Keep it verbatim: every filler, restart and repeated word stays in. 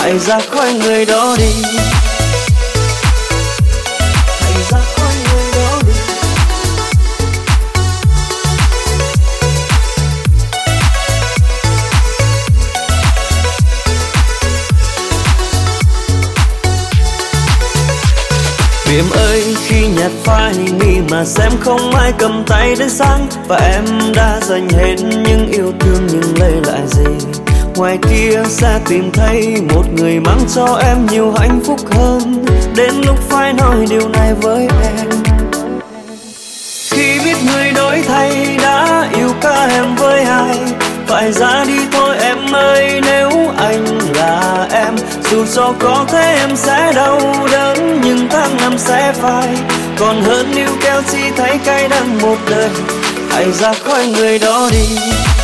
hãy ra khỏi người đó đi. Hãy ra khỏi người đó đi. Vì em ơi, khi nhạt phai mi mà xem không ai cầm tay đến sáng, và em đã dành hết những yêu thương nhưng lấy lại gì? Ngoài kia sẽ tìm thấy một người mang cho em nhiều hạnh phúc hơn. Đến lúc phải nói điều này với em. Khi biết người đổi thay đã yêu cả em với ai, phải ra đi thôi em ơi nếu anh là em. Dù cho có thể em sẽ đau đớn nhưng tháng năm sẽ phai, còn hơn níu kéo chỉ thấy cay đắng một đời. Hãy ra khỏi người đó đi.